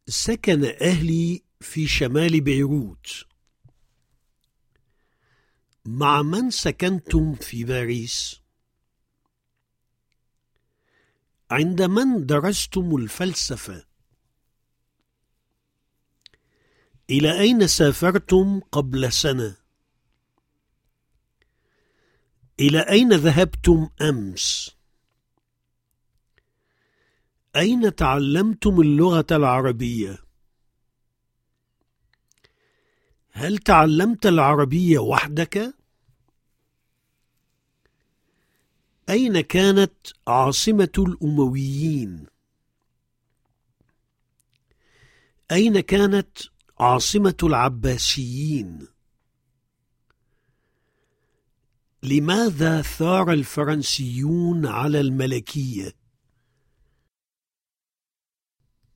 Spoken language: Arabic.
سكن أهلي في شمال بيروت. مع من سكنتم في باريس؟ عند من درستم الفلسفة؟ إلى أين سافرتم قبل سنة؟ إلى أين ذهبتم أمس؟ أين تعلمتم اللغة العربية؟ هل تعلمت العربية وحدك؟ أين كانت عاصمة الأمويين؟ أين كانت عاصمة العباسيين؟ لماذا ثار الفرنسيون على الملكية؟